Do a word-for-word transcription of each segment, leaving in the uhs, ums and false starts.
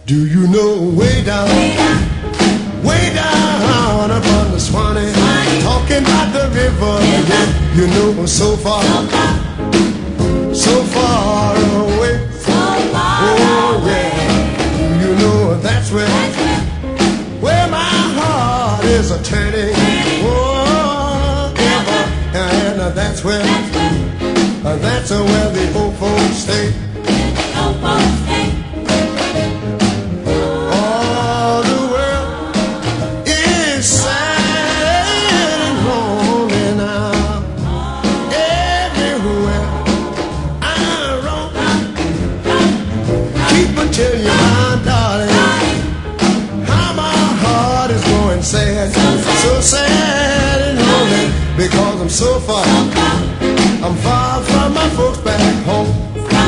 Do you know way down, way down upon the Swanee, talking about the river, you know so far, so far away, oh yeah, you know that's where, where my heart is a turning, oh ever, and that's where, that's where the old folks stay. Tell you, my darling, how my heart is going sad, so sad and lonely, because I'm so far, I'm far from my folks back home.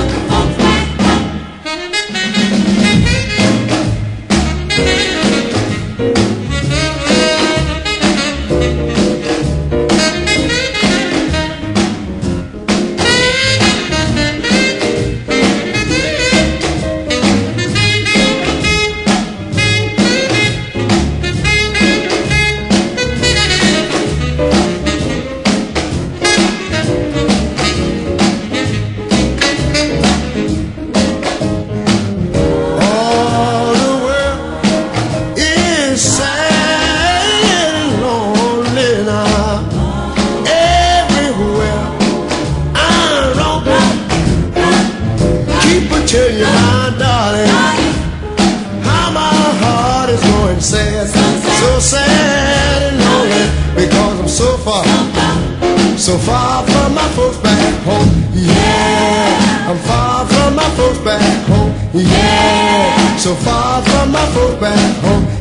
Tell you, my darling, how my heart is going sad, so sad and lonely, because I'm so far, so far from my folks back home. Yeah, I'm far from my folks back home. Yeah, so far from my folks back home.